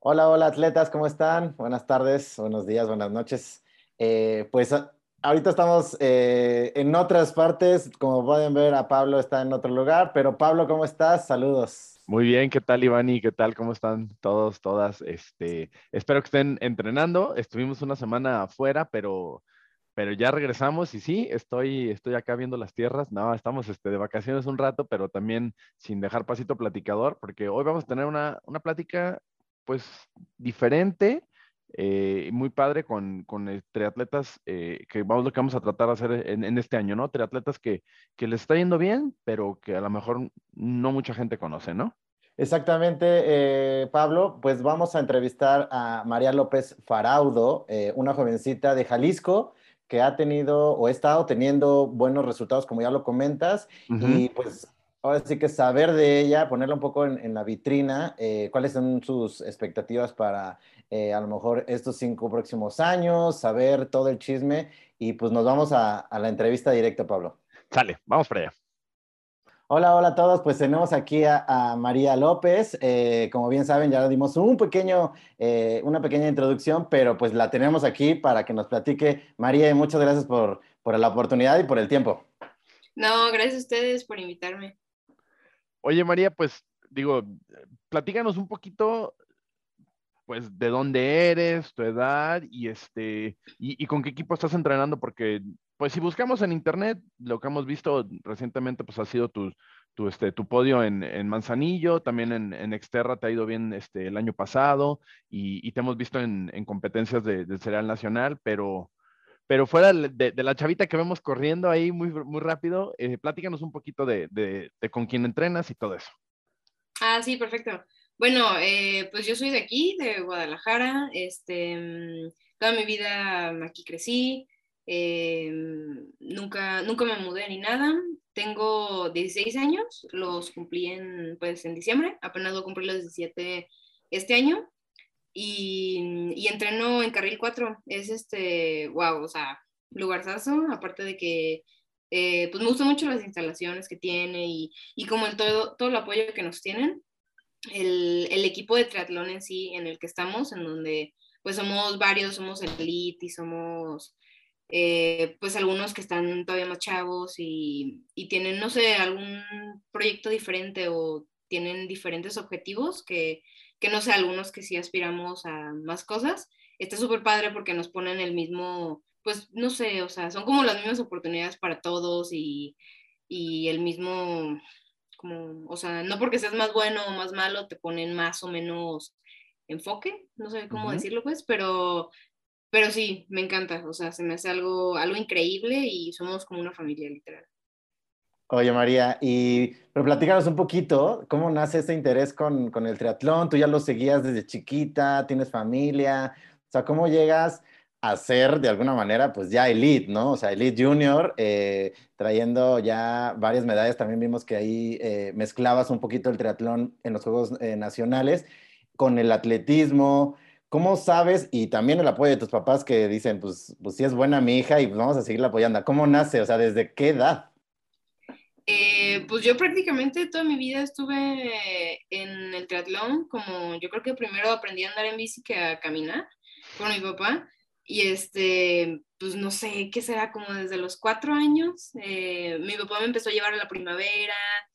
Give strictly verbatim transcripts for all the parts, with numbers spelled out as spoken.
Hola, hola atletas, ¿cómo están? Buenas tardes, buenos días, buenas noches. Eh, pues a- ahorita estamos eh, en otras partes, como pueden ver, a Pablo está en otro lugar, pero Pablo, ¿cómo estás? Saludos. Muy bien, ¿qué tal, Ivani? ¿Qué tal? ¿Cómo están todos, todas? Este, espero que estén entrenando. Estuvimos una semana afuera, pero, pero ya regresamos y sí, estoy, estoy acá viendo las tierras. No, estamos este, de vacaciones un rato, pero también sin dejar pasito platicador, porque hoy vamos a tener una, una plática, pues, diferente, eh, muy padre con, con eh, triatletas, eh, que vamos, lo que vamos a tratar de hacer en, en este año, ¿no? Triatletas que, que les está yendo bien, pero que a lo mejor no mucha gente conoce, ¿no? Exactamente, eh, Pablo, pues vamos a entrevistar a María López Faraudo, eh, una jovencita de Jalisco que ha tenido o ha estado teniendo buenos resultados, como ya lo comentas, Ujú. y pues ahora sí que saber de ella, ponerla un poco en, en la vitrina, eh, cuáles son sus expectativas para eh, a lo mejor estos cinco próximos años, saber todo el chisme, y pues nos vamos a, a la entrevista directa, Pablo. Sale, vamos para allá. Hola, hola a todos. Pues tenemos aquí a, a María López. Eh, como bien saben, ya le dimos un pequeño, eh, una pequeña introducción, pero pues la tenemos aquí para que nos platique. María, y muchas gracias por, por la oportunidad y por el tiempo. No, gracias a ustedes por invitarme. Oye, María, pues digo, platícanos un poquito, pues, de dónde eres, tu edad y este, y, y con qué equipo estás entrenando, porque, pues, si buscamos en internet, lo que hemos visto recientemente, pues, ha sido tu, tu, este, tu podio en, en Manzanillo, también en, en Exterra te ha ido bien este, el año pasado, y, y te hemos visto en, en competencias de, del Serial Nacional, pero Pero fuera de, de la chavita que vemos corriendo ahí muy, muy rápido, eh, platícanos un poquito de, de, de con quién entrenas y todo eso. Ah, sí, perfecto. Bueno, eh, pues yo soy de aquí, de Guadalajara. Este, mm, toda mi vida aquí crecí. eh, nunca, nunca me mudé ni nada. Tengo dieciséis años, los cumplí en, pues, en diciembre. Apenas voy a cumplir los diecisiete este año. Y, y entreno en Carril cuatro. Es este, wow, o sea, lugarzazo, aparte de que eh, pues me gustan mucho las instalaciones que tiene y, y como el todo, todo el apoyo que nos tienen. El, el equipo de triatlón en sí, en el que estamos, en donde pues somos varios, somos elite y somos eh, pues algunos que están todavía más chavos y, y tienen, no sé, algún proyecto diferente o tienen diferentes objetivos que, que no sé, algunos que sí aspiramos a más cosas. Está súper padre porque nos ponen el mismo, pues no sé, o sea, son como las mismas oportunidades para todos y, y el mismo, como, o sea, no porque seas más bueno o más malo, te ponen más o menos enfoque, no sé cómo Ujú. decirlo, pues, pero, pero sí, me encanta, o sea, se me hace algo, algo increíble y somos como una familia, literal. Oye, María, y pero platícanos un poquito, ¿cómo nace este interés con, con el triatlón? ¿Tú ya lo seguías desde chiquita? ¿Tienes familia? O sea, ¿cómo llegas a ser de alguna manera, pues ya elite, ¿no? O sea, elite junior, eh, trayendo ya varias medallas. También vimos que ahí eh, mezclabas un poquito el triatlón en los Juegos eh, Nacionales con el atletismo. ¿Cómo sabes? Y también el apoyo de tus papás que dicen, pues, pues sí es buena mi hija y pues vamos a seguirla apoyando. ¿Cómo nace? O sea, ¿desde qué edad? Eh, pues yo prácticamente toda mi vida estuve en el triatlón, como yo creo que primero aprendí a andar en bici que a caminar por mi papá. Y este, pues no sé, ¿qué será? Como desde los cuatro años, eh, mi papá me empezó a llevar a la primavera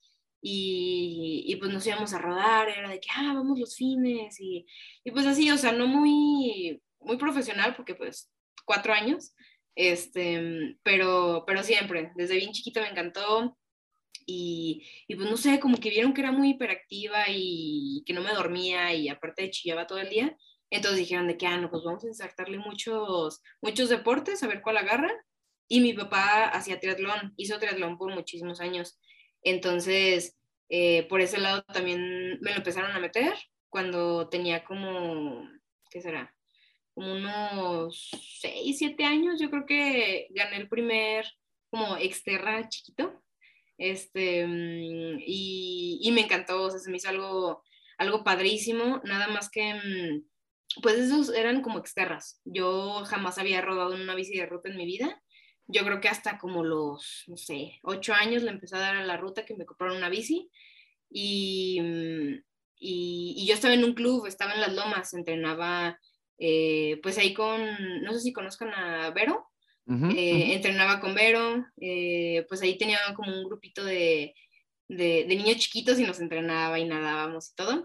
y, y pues nos íbamos a rodar, era de que, ah, vamos los fines y, y pues así, o sea, no muy, muy profesional porque pues cuatro años, este, pero, pero siempre, desde bien chiquita me encantó. Y, y pues no sé, como que vieron que era muy hiperactiva y que no me dormía y aparte chillaba todo el día. Entonces dijeron de que, ah, no, pues vamos a insertarle muchos, muchos deportes, a ver cuál agarra. Y mi papá hacía triatlón, hizo triatlón por muchísimos años. Entonces, eh, por ese lado también me lo empezaron a meter cuando tenía como, ¿qué será? Como unos seis siete años. Yo creo que gané el primer como exterra chiquito este, mm, y, y me encantó, o sea, se me hizo algo, algo padrísimo, nada más que, mm, pues esos eran como exterras. Yo jamás había rodado en una bici de ruta en mi vida. Yo creo que hasta como los, no sé, ocho años le empecé a dar a la ruta que me compraron una bici y, mm, y, y yo estaba en un club, estaba en Las Lomas, entrenaba eh, pues ahí con, no sé si conozcan a Vero, Ujú, eh, ujú. entrenaba con Vero, eh, pues ahí tenía como un grupito de, de, de niños chiquitos y nos entrenaba y nadábamos y todo.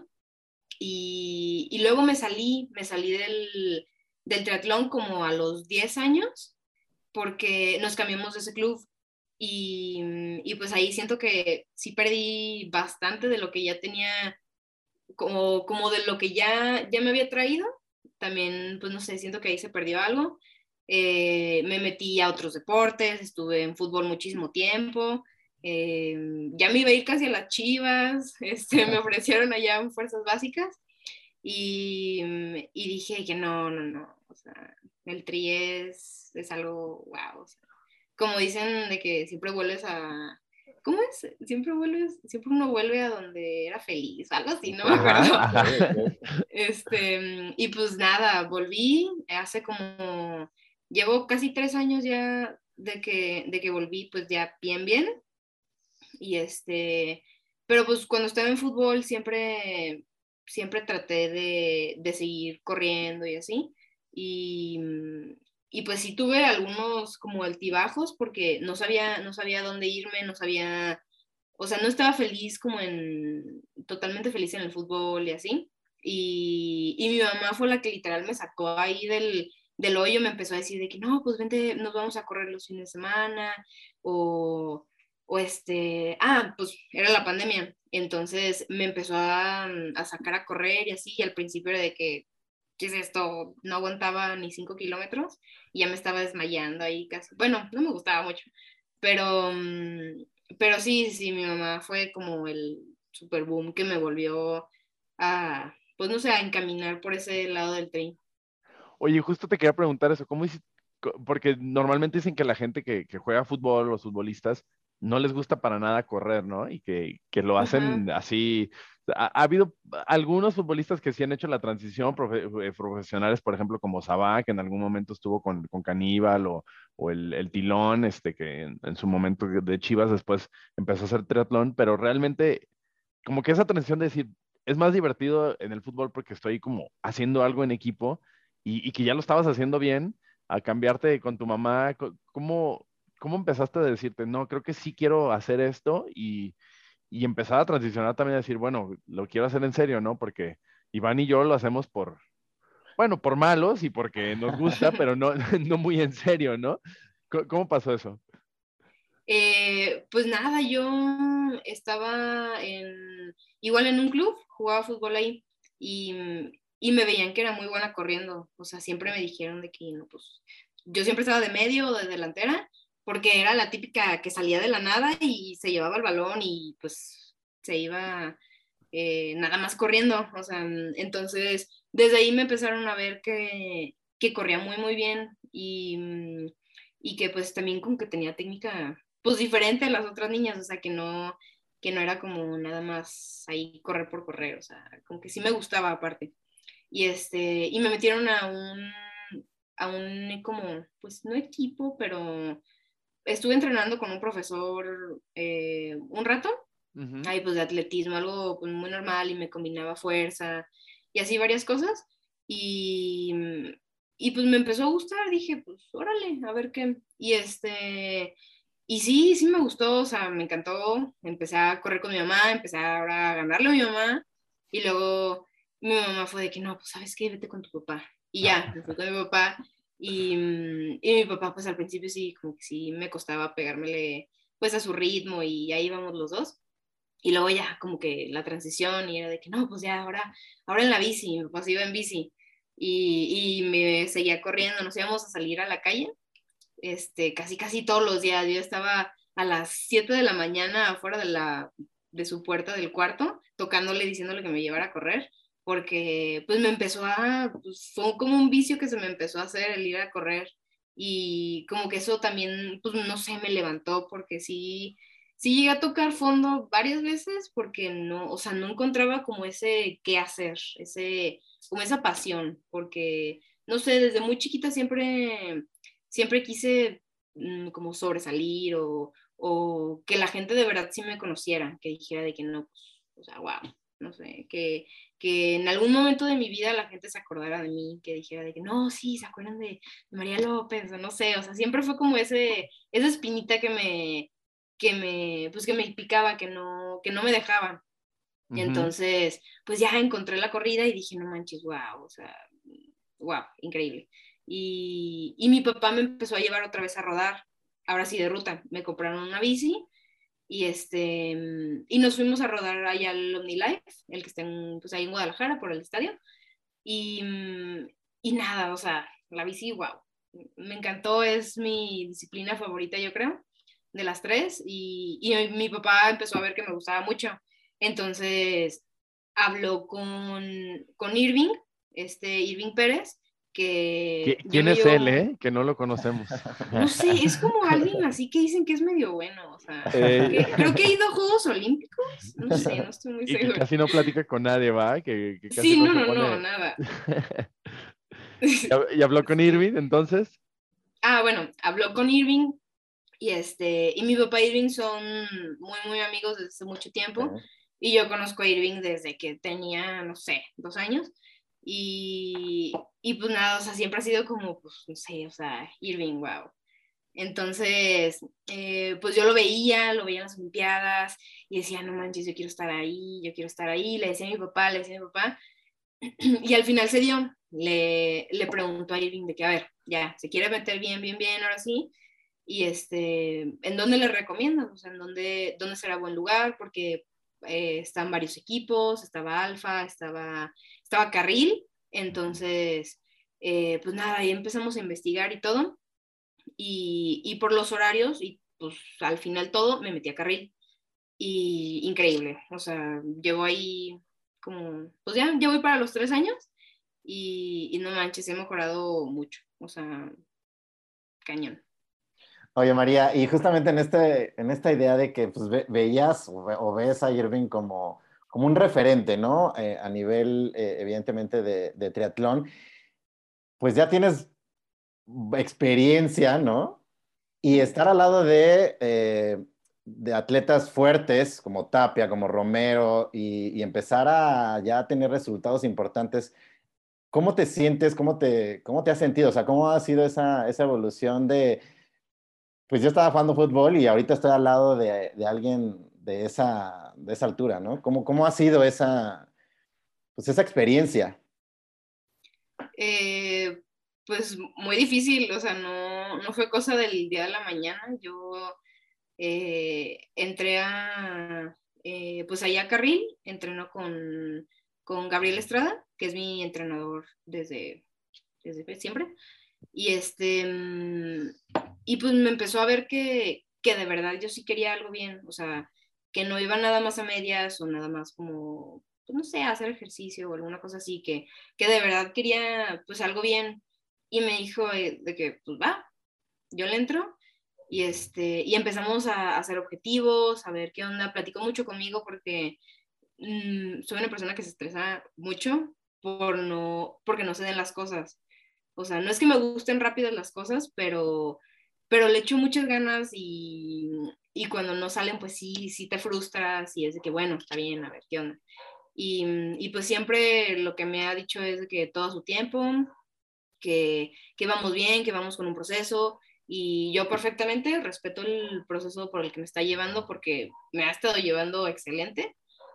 Y, y luego me salí, me salí del, del triatlón como a los diez años porque nos cambiamos de ese club y, y pues ahí siento que sí perdí bastante de lo que ya tenía, como, como de lo que ya, ya me había traído. También, pues no sé, siento que ahí se perdió algo. Eh, me metí a otros deportes, estuve en fútbol muchísimo tiempo. Eh, ya me iba a ir casi a las Chivas, este, me ofrecieron allá en fuerzas básicas y, y dije que no, no, no, o sea, el tri es, es algo, wow, o sea, como dicen de que siempre vuelves a, ¿cómo es? Siempre vuelves, siempre uno vuelve a donde era feliz, algo así, no me Ajá, acuerdo. Ok, ajá. ok. Este, y pues nada, volví hace como, llevo casi tres años ya de que, de que volví, pues ya bien, bien. Y este, pero pues cuando estaba en fútbol siempre, siempre traté de, de seguir corriendo y así. Y, y pues sí tuve algunos como altibajos porque no sabía, no sabía dónde irme, no sabía, o sea, no estaba feliz como en, totalmente feliz en el fútbol y así. Y, y mi mamá fue la que literal me sacó ahí del, del hoyo, me empezó a decir de que no, pues vente, nos vamos a correr los fines de semana, o, o este, ah, pues era la pandemia, entonces me empezó a, a sacar a correr y así, y al principio era de que, ¿qué es esto? No aguantaba ni cinco kilómetros, y ya me estaba desmayando ahí casi, bueno, no me gustaba mucho, pero, mm, pero sí, sí, mi mamá fue como el super boom que me volvió a, pues no sé, a encaminar por ese lado del tren. Oye, justo te quería preguntar eso, ¿cómo hiciste? Co- Porque normalmente dicen que la gente que, que juega fútbol, los futbolistas, no les gusta para nada correr, ¿no? Y que, que lo Ajá. hacen así. Ha, ha habido algunos futbolistas que sí han hecho la transición, profe- eh, profesionales, por ejemplo, como Sabá, que en algún momento estuvo con, con Caníbal, o, o el, el Tilón, este, que en, en su momento de Chivas después empezó a hacer triatlón, pero realmente como que esa transición de decir, es más divertido en el fútbol porque estoy como haciendo algo en equipo y, y que ya lo estabas haciendo bien, a cambiarte con tu mamá, co- ¿cómo, cómo empezaste a decirte, no, creo que sí quiero hacer esto y, y empezar a transicionar también a decir, bueno, lo quiero hacer en serio, ¿no? Porque Iván y yo lo hacemos por, bueno, por malos y porque nos gusta, pero no, no muy en serio, ¿no? Co- ¿Cómo pasó eso? Eh, pues nada, yo estaba en, igual en un club, jugaba fútbol ahí y, y me veían que era muy buena corriendo. O sea, siempre me dijeron de que no, pues yo siempre estaba de medio o de delantera porque era la típica que salía de la nada y se llevaba el balón y pues se iba eh, nada más corriendo. O sea, entonces desde ahí me empezaron a ver que, que corría muy, muy bien y, y que pues también como que tenía técnica pues diferente a las otras niñas, o sea, que no, que no era como nada más ahí correr por correr, o sea, como que sí me gustaba aparte. Y este, y me metieron a un, a un como, pues no equipo, pero estuve entrenando con un profesor eh, un rato, Ujú. ahí pues de atletismo, algo pues, muy normal y me combinaba fuerza y así varias cosas. Y, y pues me empezó a gustar, dije, pues órale, a ver qué. Y este, y sí, sí me gustó, o sea, me encantó. Empecé a correr con mi mamá, empecé ahora a ganarle a mi mamá. Y luego mi mamá fue de que no, pues sabes qué, vete con tu papá. Y ya, me fui con mi papá. Y, mm, y mi papá, pues al principio sí, como que sí me costaba pegármele pues a su ritmo y ahí íbamos los dos. Y luego ya como que la transición y era de que no, pues ya ahora, ahora en la bici, mi papá se iba en bici. Y, y me seguía corriendo, nos íbamos a salir a la calle este, casi, casi todos los días. Yo estaba a las siete de la mañana afuera de, la, de su puerta del cuarto, tocándole, diciéndole que me llevara a correr, porque pues me empezó a, pues, fue como un vicio que se me empezó a hacer el ir a correr y como que eso también, pues no sé, me levantó porque sí, sí llegué a tocar fondo varias veces porque no, o sea, no encontraba como ese qué hacer, ese, como esa pasión, porque, no sé, desde muy chiquita siempre siempre quise mm, como sobresalir o, o que la gente de verdad sí me conociera, que dijera de que no, pues, o sea, wow. no sé, que, que en algún momento de mi vida la gente se acordara de mí, que dijera de que no, sí, se acuerdan de, de María López, o no sé, o sea, siempre fue como ese, esa espinita que me, que me, pues que me picaba, que no, que no me dejaba. Ujú. Entonces, pues ya encontré la corrida y dije, no manches, wow, o sea, wow, increíble. Y, y mi papá me empezó a llevar otra vez a rodar, ahora sí de ruta. Me compraron una bici y, este, y nos fuimos a rodar allá al OmniLife, el que está en, pues ahí en Guadalajara, por el estadio. Y, y nada, o sea, la bici, wow, me encantó, es mi disciplina favorita, yo creo, de las tres. Y, y mi papá empezó a ver que me gustaba mucho. Entonces habló con, con Irving, este Irving Pérez, que ¿Qui- yo ¿Quién me es él, llevo, eh? Que no lo conocemos. no sé, es como alguien así que dicen que es medio bueno, o sea, Eh, que, creo que ha ido a Juegos Olímpicos, no sé, no estoy muy y que segura. casi no platica con nadie, ¿va? Que, que casi Sí, no no, se no, no, pone. nada. ¿Y habló con Sí. Irving entonces? Ah, bueno, habló con Irving y este, y mi papá y Irving son muy, muy amigos desde hace mucho tiempo. Ok. Y yo conozco a Irving desde que tenía, no sé, dos años. Y, y pues nada, o sea, siempre ha sido como, pues, no sé, o sea, Irving, wow. Entonces, eh, pues yo lo veía, lo veía en las Olimpiadas y decía, no manches, yo quiero estar ahí, yo quiero estar ahí. Le decía a mi papá, le decía a mi papá. Y al final se dio. Le, le preguntó a Irving de que, a ver, ya, se quiere meter bien, bien, bien, ahora sí. Y este, ¿en dónde le recomiendan? O sea, ¿en dónde, dónde será buen lugar? Porque eh, están varios equipos, estaba Alfa, estaba, estaba Carril. Entonces, eh, pues nada, ahí empezamos a investigar y todo. Y, y por los horarios, y pues al final todo, me metí a Carril. Y increíble, o sea, llevo ahí como, pues ya, ya voy para los tres años y, y no manches, he mejorado mucho, o sea, cañón. Oye, María, y justamente en, este, en esta idea de que pues, ve- veías o, ve- o ves a Irving como, como un referente, ¿no? Eh, a nivel, eh, evidentemente, de, de triatlón, pues ya tienes experiencia, ¿no? Y estar al lado de, eh, de atletas fuertes como Tapia, como Romero, y, y empezar a ya tener resultados importantes, ¿cómo te sientes? ¿Cómo te, cómo te has sentido? O sea, ¿cómo ha sido esa, esa evolución de, pues yo estaba jugando fútbol y ahorita estoy al lado de, de alguien de esa, de esa altura, ¿no? ¿Cómo, cómo ha sido esa, pues esa experiencia? Eh, pues muy difícil, o sea, no, no fue cosa del día de la mañana, yo eh, entré a, eh, pues allá a Carril, entreno con, con Gabriel Estrada, que es mi entrenador desde, desde siempre. Y este, mm, y pues me empezó a ver que, que de verdad yo sí quería algo bien, o sea, que no iba nada más a medias o nada más como, pues no sé, a hacer ejercicio o alguna cosa así, que, que de verdad quería pues algo bien. Y me dijo eh, de que pues va, yo le entro y, este, y empezamos a, a hacer objetivos, a ver qué onda. Platicó mucho conmigo porque mmm, soy una persona que se estresa mucho por no, porque no se den las cosas. O sea, no es que me gusten rápidas las cosas, pero, pero le echo muchas ganas y, y cuando no salen, pues sí, sí te frustras y es de que, bueno, está bien, a ver, ¿qué onda? Y, y pues siempre lo que me ha dicho es de que todo a su tiempo, que, que vamos bien, que vamos con un proceso y yo perfectamente respeto el proceso por el que me está llevando porque me ha estado llevando excelente.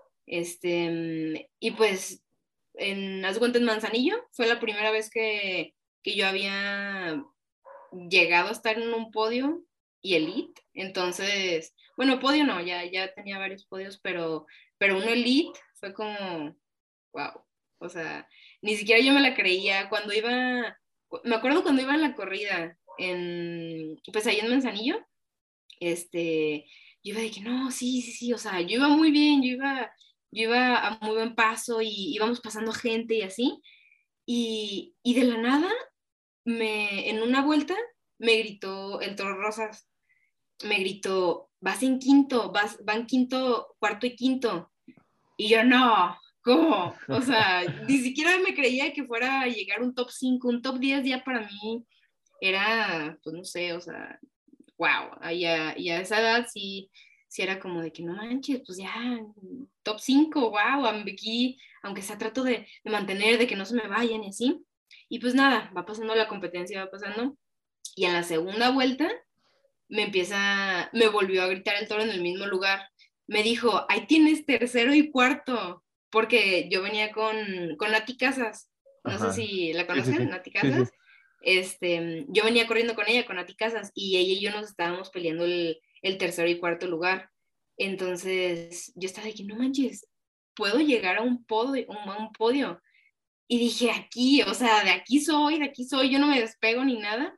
Este, y pues en, haz de cuenta, en Manzanillo fue la primera vez que, que yo había llegado a estar en un podio y elite. Entonces, bueno, podio no, ya, ya tenía varios podios, pero, pero un elite fue como, wow. O sea, ni siquiera yo me la creía. Cuando iba, me acuerdo cuando iba en la corrida, en, pues ahí en Manzanillo, este, yo iba de que no, sí, sí, sí, o sea, yo iba muy bien, yo iba, yo iba a muy buen paso y íbamos pasando gente y así. Y, y de la nada, me, en una vuelta, me gritó el Toro Rosas, me gritó, vas en quinto, vas, van quinto, cuarto y quinto. Y yo, no, ¿cómo? O sea, ni siquiera me creía que fuera a llegar un top cinco, un top diez ya para mí era, pues no sé, o sea, wow, y a, y a esa edad sí, sí era como de que no manches, pues ya, top cinco, wow, aquí, aunque sea trato de, de mantener, de que no se me vayan y así. Y pues nada, va pasando la competencia, va pasando. Y en la segunda vuelta me empieza, me volvió a gritar el toro en el mismo lugar. Me dijo, ahí tienes tercero y cuarto, porque yo venía con, con Nati Casas. No sé Ajá. si la Sí, sí, conocen, sí. Nati Sí, sí. Casas. Este, yo venía corriendo con ella, con Nati Casas, y ella y yo nos estábamos peleando el, el tercero y cuarto lugar. Entonces, yo estaba de que no manches, puedo llegar a un podio, a un podio. Y dije, aquí, o sea, de aquí soy, de aquí soy, yo no me despego ni nada.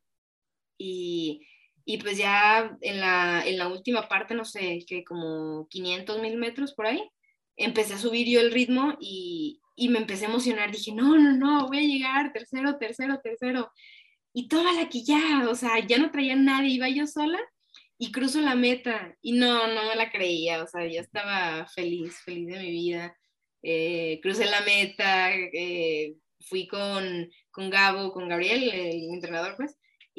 Y, y pues ya en la, en la última parte, no sé, que como quinientos mil metros por ahí, empecé a subir yo el ritmo y, y me empecé a emocionar. Dije, no, no, no, voy a llegar, tercero, tercero, tercero. Y toda la que ya, o sea, ya no traía nadie, iba yo sola y cruzo la meta. Y no, no me la creía, o sea, ya estaba feliz, feliz de mi vida. Eh, crucé la meta, eh, fui con, con Gabo, con Gabriel, el entrenador, pues,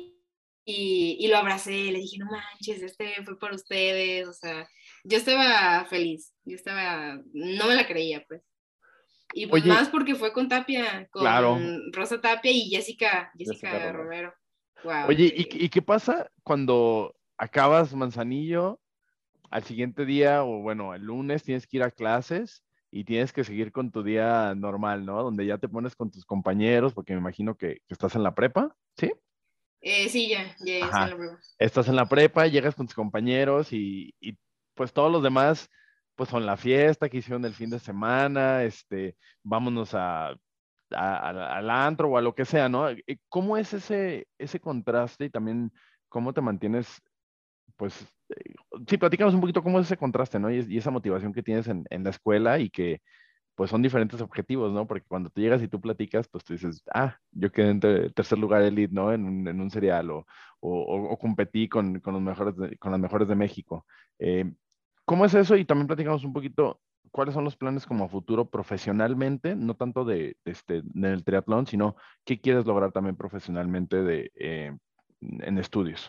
y, y lo abracé, le dije, no manches, este fue por ustedes, o sea, yo estaba feliz, yo estaba, no me la creía, pues. Y pues Oye, más porque fue con Tapia, claro. con Rosa Tapia y Jessica, Jessica Jessica Romero. Romero. Wow, Oye, ¿y, que... qué- y qué pasa cuando acabas Manzanillo al siguiente día o bueno, el lunes tienes que ir a clases y tienes que seguir con tu día normal, ¿no? Donde ya te pones con tus compañeros, porque me imagino que, que estás en la prepa, ¿sí? Eh, sí, ya, ya estoy en Ajá. la prueba. Estás en la prepa, llegas con tus compañeros y, y, pues todos los demás, pues son la fiesta que hicieron el fin de semana, este, vámonos a, a- a- al antro o a lo que sea, ¿no? Eh, ¿Cómo es ese, ese contraste y también cómo te mantienes, pues, eh, sí, platícanos un poquito cómo es ese contraste, ¿no? Y, es- y esa motivación que tienes en, en la escuela y que pues son diferentes objetivos, ¿no? Porque cuando tú llegas y tú platicas, pues tú dices, ah, yo quedé en te- tercer lugar elite, ¿no? En un, en un serial o, o, o- o competí con, con los mejores de- con las mejores de México. Eh, ¿Cómo es eso? Y también platicamos un poquito cuáles son los planes como a futuro profesionalmente, no tanto de, de este, del triatlón, sino qué quieres lograr también profesionalmente de, eh, en estudios.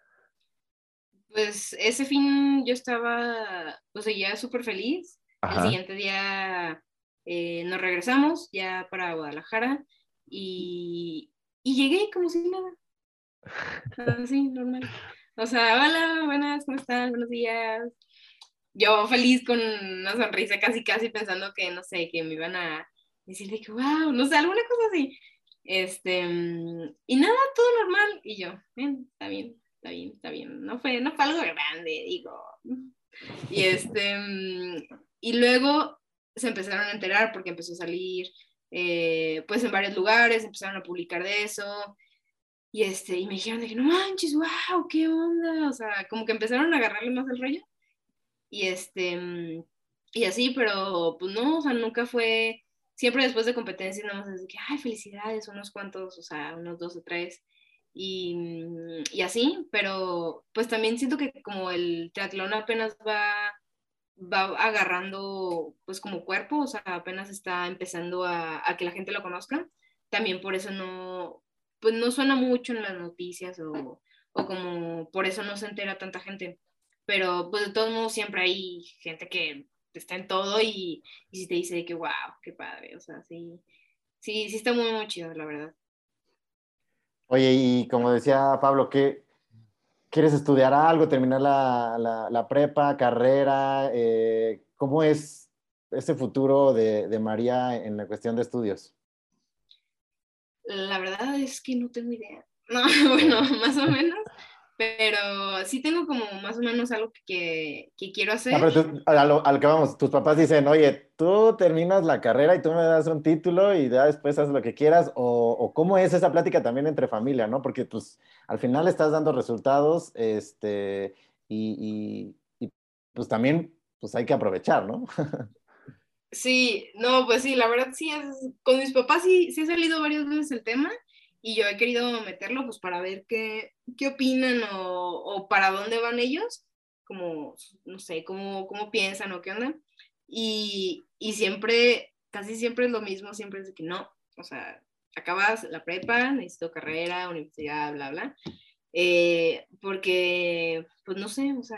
Pues ese fin yo estaba, o sea, ya súper feliz. El Ajá. siguiente día eh, nos regresamos ya para Guadalajara y, y llegué como si nada, así, normal. O sea, hola, buenas, ¿cómo están? Buenos días. Yo feliz con una sonrisa casi, casi pensando que, no sé, que me iban a decir de que, wow, no sé, alguna cosa así. Este, mm, y nada, todo normal. Y yo, "Bien, está bien, está bien, está bien. No fue, no fue algo grande, digo. Y este, mm, y luego se empezaron a enterar porque empezó a salir, eh, pues en varios lugares, empezaron a publicar de eso. Y este, y me dijeron de que no manches, wow, qué onda. O sea, como que empezaron a agarrarle más el rollo. Y este, mm, y así, pero pues no, o sea, nunca fue, siempre después de competencias, nada más es de que, ay, felicidades, unos cuantos, o sea, unos dos o tres, y, mm, y así, pero pues también siento que como el triatlón apenas va, va agarrando, pues como cuerpo, o sea, apenas está empezando a, a que la gente lo conozca, también por eso no, pues no suena mucho en las noticias o, o como por eso no se entera tanta gente pero pues de todos modos siempre hay gente que está en todo y, y si te dice que wow, qué padre, o sea, sí, sí, sí está muy, muy chido, la verdad. Oye, y como decía Pablo, ¿qué quieres estudiar algo, terminar la, la- la prepa, carrera? Eh, ¿cómo es ese futuro de, de María en la cuestión de estudios? La verdad es que no tengo idea. No, bueno, Ok. más o menos, pero sí tengo como más o menos algo que, que, que quiero No, hacer. pero tú- a lo, a lo que vamos, tus papás dicen, oye, tú terminas la carrera y tú me das un título y ya después haces lo que quieras, o, o cómo es esa plática también entre familia, ¿no? Porque pues al final estás dando resultados, este, y, y- y, pues también pues hay que aprovechar, ¿no? Sí, no, pues sí, la verdad sí, es, con mis papás sí, sí ha salido varias veces el tema y yo he querido meterlo pues para ver qué, qué opinan o, o para dónde van ellos, como, no sé, cómo, cómo piensan o qué onda. Y, y siempre, casi siempre es lo mismo, siempre es de que no, o sea, acabas la prepa, necesito carrera, universidad, bla, bla. Eh, porque, pues no sé, o sea,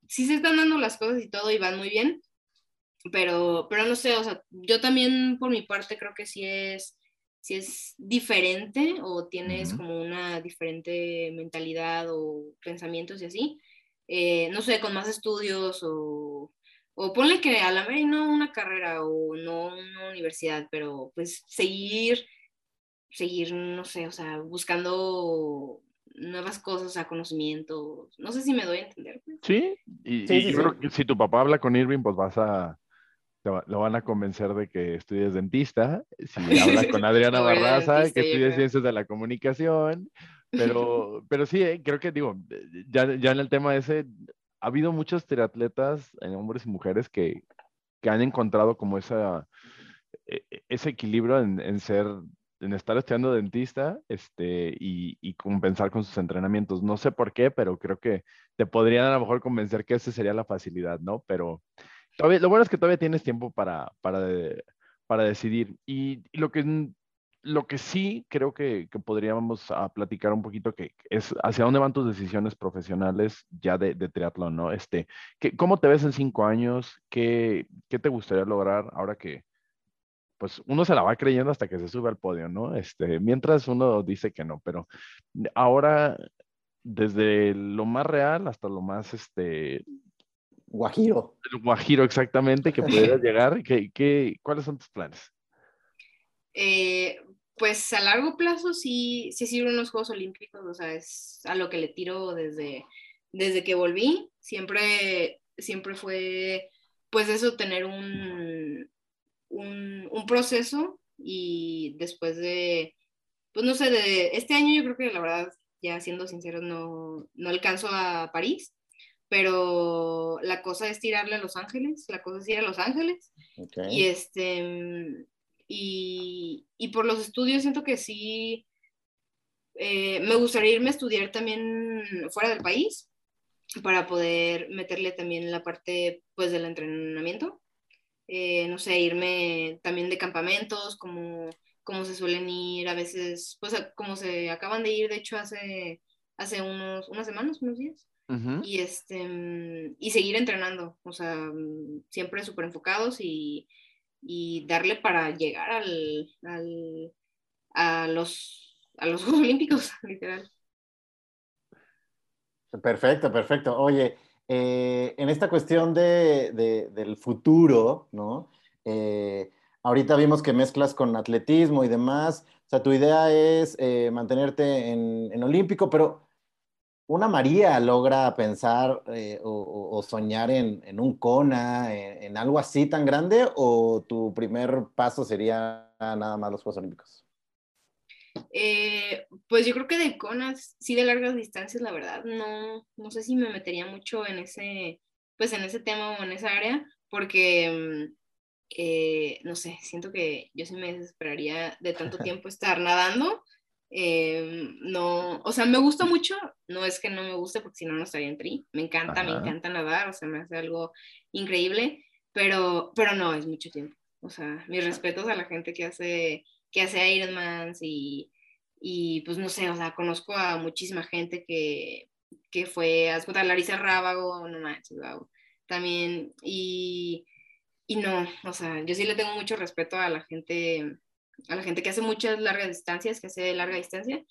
sí se están dando las cosas y todo y van muy bien, pero, pero no sé, o sea, yo también por mi parte creo que sí es, sí es diferente o tienes Ujú. como una diferente mentalidad o pensamientos y así. Eh, no sé, con más estudios o, o ponle que a la mera no una carrera o no una universidad, pero pues seguir, seguir, no sé, o sea, buscando nuevas cosas, o sea, conocimientos. No sé si me doy a entender, pues. Sí, y, Sí, y sí, yo creo sí. que si tu papá habla con Irving, pues vas a, te va- lo van a convencer de que estudies dentista. Si habla con Adriana Me voy a ir de Barraza, que dentista, yo estudies creo. ciencias de la comunicación. Pero, pero sí, eh, creo que digo, ya, ya en el tema ese, ha habido muchos triatletas, eh, hombres y mujeres, que, que han encontrado como esa, e- e- ese equilibrio en, en ser, en estar estudiando dentista, este, y, y compensar con sus entrenamientos. No sé por qué, pero creo que te podrían a lo mejor convencer que esa sería la facilidad, ¿no? Pero todavía, lo bueno es que todavía tienes tiempo para, para, de- para decidir. Y, y lo que, lo que sí creo que, que podríamos a platicar un poquito que es hacia dónde van tus decisiones profesionales ya de, de triatlón, ¿no? Este, ¿qué- ¿cómo te ves en cinco años? ¿Qué, qué te gustaría lograr ahora que, pues uno se la va creyendo hasta que se sube al podio, ¿no? Este, mientras uno dice que no, pero ahora desde lo más real hasta lo más, este, Guajiro. el guajiro exactamente que pudieras llegar, ¿qué, qué, cuáles son tus planes? Eh, pues a largo plazo sí, sí sirven los Juegos Olímpicos, o sea, es a lo que le tiro desde, desde que volví. Siempre, siempre fue, pues eso, tener un, un, un proceso y después de, pues no sé, de este año yo creo que la verdad, ya siendo sinceros, no, no alcanzo a París, pero la cosa es tirarle a Los Ángeles, la cosa es ir a Los Ángeles Ok. y este, y, y por los estudios siento que sí, eh, me gustaría irme a estudiar también fuera del país para poder meterle también la parte pues del entrenamiento. Eh, no sé, irme también de campamentos, como, como se suelen ir a veces, pues a- como se acaban de ir, de hecho, hace, hace unos, unas semanas, unos días, Ujú. y, este, mm, y seguir entrenando, o sea, mm, siempre súper enfocados y, y darle para llegar al, al, a, los, a los Juegos Olímpicos, literal. Perfecto, perfecto. Oye, eh, en esta cuestión de, de- del futuro, ¿no? Eh, ahorita vimos que mezclas con atletismo y demás. O sea, tu idea es eh, mantenerte en, en olímpico, pero ¿una María logra pensar eh, o, o- o soñar en, en un Kona, en, en algo así tan grande? ¿O tu primer paso sería nada más los Juegos Olímpicos? Eh, pues yo creo que de conas, sí de largas distancias, la verdad, no, no sé si me metería mucho en ese, pues en ese tema o en esa área, porque, mm, eh, no sé, siento que yo sí me desesperaría de tanto tiempo estar nadando. Eh, no, o sea, me gusta mucho, no es que no me guste, porque si no, no estaría en tri. Me encanta, me Ajá. encanta nadar, o sea, me hace algo increíble, pero, pero no, es mucho tiempo. O sea, mis respetos a la gente que hace, que hace Ironmans y y pues no sé, o sea, conozco a muchísima gente que, que fue, a escuchar Larisa Rábago, no manches, wow, también, y, y no, o sea, yo sí le tengo mucho respeto a la gente, a la gente que hace muchas largas distancias, que hace larga distancia,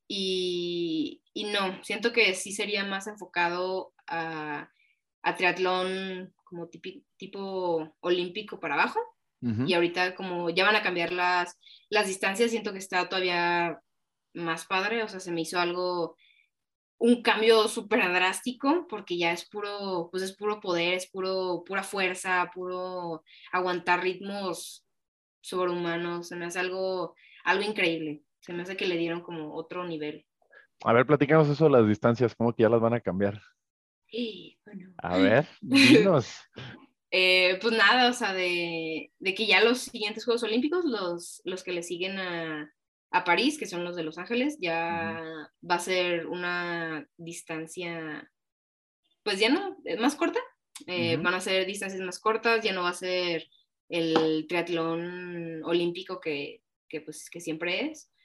y, y no, siento que sí sería más enfocado a, a triatlón como tipi, tipo olímpico para abajo, y Ujú. ahorita como ya van a cambiar las, las distancias, siento que está todavía más padre, o sea, se me hizo algo, un cambio súper drástico, porque ya es puro, pues es puro poder, es puro, pura fuerza, puro aguantar ritmos sobrehumanos, se me hace algo, algo increíble, se me hace que le dieron como otro nivel. A ver, platícanos eso de las distancias, ¿cómo que ya las van a cambiar? Y bueno, A ver, dinos. eh, pues nada, o sea, de, de que ya los siguientes Juegos Olímpicos, los, los que le siguen a, a París, que son los de Los Ángeles, Ujú. ya va a ser una distancia, pues ya no, es más corta, eh, Ujú. van a ser distancias más cortas, ya no va a ser el triatlón olímpico que, que pues que siempre es.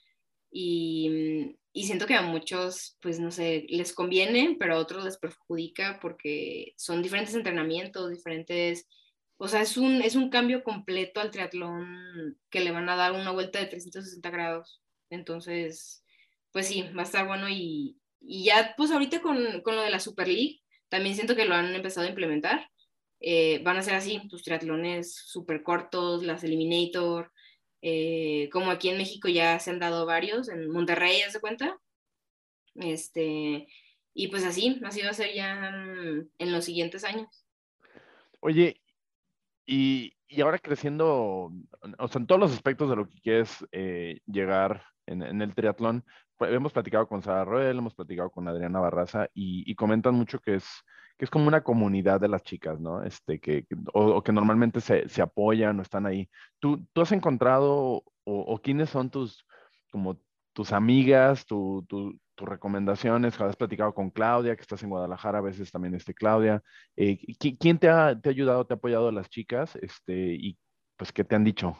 y, y siento que a muchos, pues no sé, les conviene, pero a otros les perjudica porque son diferentes entrenamientos, diferentes, o sea, es un, es un cambio completo al triatlón que le van a dar una vuelta de trescientos sesenta grados. Entonces, pues sí, va a estar bueno y, y ya, pues ahorita con, con lo de la Super League, también siento que lo han empezado a implementar. Eh, van a ser así, pues triatlones súper cortos, las Eliminator, eh, como aquí en México ya se han dado varios, en Monterrey, ¿ya se cuenta? Este, y pues así, así va a ser ya mm, en los siguientes años. Oye, y, y ahora creciendo, o sea, en todos los aspectos de lo que quieres eh, llegar en, en el triatlón, pues, hemos platicado con Sara Roel, hemos platicado con Adriana Barraza y, y comentan mucho que es, que es como una comunidad de las chicas, ¿no? Este, que, que- o, o que normalmente se, se apoyan o están ahí. ¿Tú, tú has encontrado o, o quiénes son tus, como tus amigas, tu, tu- tus recomendaciones? ¿Has platicado con Claudia, que estás en Guadalajara, a veces también este Claudia? Eh, ¿qui- ¿quién te ha, te ha ayudado, te ha apoyado a las chicas? Este, y pues, ¿qué te han dicho?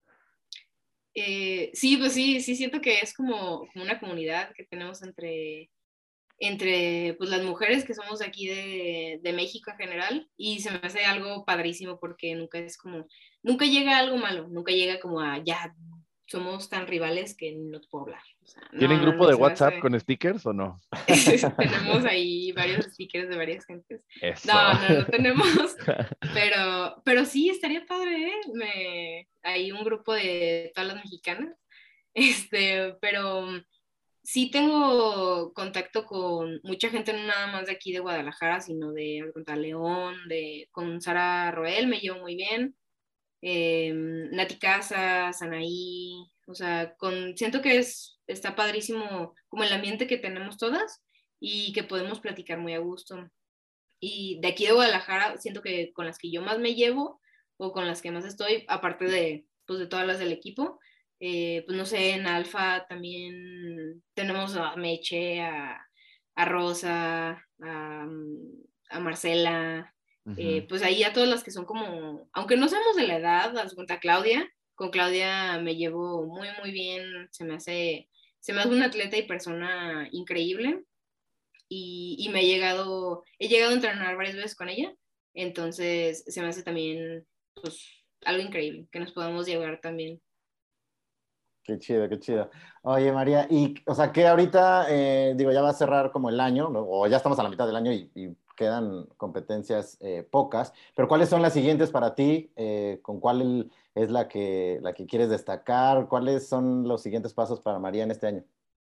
Eh, sí, pues sí, sí siento que es como, como una comunidad que tenemos entre, entre pues, las mujeres que somos de aquí de, de México en general y se me hace algo padrísimo porque nunca es como, nunca llega algo malo, nunca llega como a ya somos tan rivales que no te puedo hablar. O sea, ¿Tienen no, no, grupo no, de se me WhatsApp hace... con stickers o no? Tenemos ahí varios stickers de varias gentes. Eso. No, no, no tenemos, pero, pero sí, estaría padre, ¿eh? Me, hay un grupo de todas las mexicanas, este, pero sí tengo contacto con mucha gente, no nada más de aquí de Guadalajara, sino de Punta León, de, con Sara Roel me llevo muy bien, eh, Nati Casas, Anaí, o sea, con, siento que es, está padrísimo como el ambiente que tenemos todas y que podemos platicar muy a gusto. Y de aquí de Guadalajara, siento que con las que yo más me llevo o con las que más estoy, aparte de, pues, de todas las del equipo, eh, pues no sé, en Alfa también tenemos a Meche, a, a Rosa, a, a Marcela, Ujú. eh, pues ahí a todas las que son como, aunque no seamos de la edad, las cuenta Claudia, con Claudia me llevo muy, muy bien, se me hace, se me hace una atleta y persona increíble y, y me he llegado, he llegado a entrenar varias veces con ella, entonces se me hace también pues algo increíble que nos podamos llevar también. Qué chido, qué chido. Oye, María, y, o sea, que ahorita, eh, digo, ya va a cerrar como el año, ¿no? O ya estamos a la mitad del año y, y quedan competencias eh, pocas, pero ¿cuáles son las siguientes para ti? Eh, ¿con cuál es la que, la que quieres destacar? ¿Cuáles son los siguientes pasos para María en este año?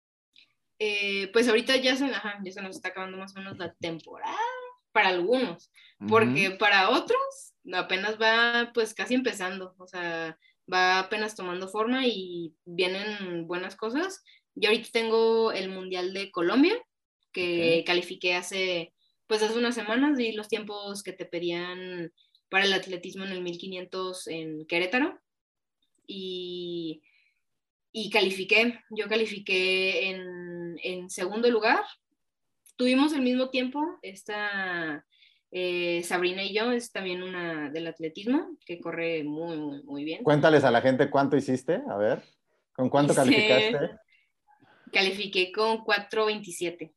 Eh, pues ahorita ya se, ajá, ya se nos está acabando más o menos la temporada para algunos, Ujú. porque para otros apenas va pues casi empezando, o sea, va apenas tomando forma y vienen buenas cosas. Yo ahorita tengo el Mundial de Colombia, Ok. que califiqué hace, pues hace unas semanas, vi los tiempos que te pedían para el atletismo en el mil quinientos en Querétaro y y califiqué. Yo califiqué en, en segundo lugar. Tuvimos el mismo tiempo, esta eh, Sabrina y yo, es también una del atletismo, que corre muy, muy, muy bien. Cuéntales a la gente cuánto hiciste, a ver, ¿con cuánto Hice, calificaste? califiqué con cuatro veintisiete.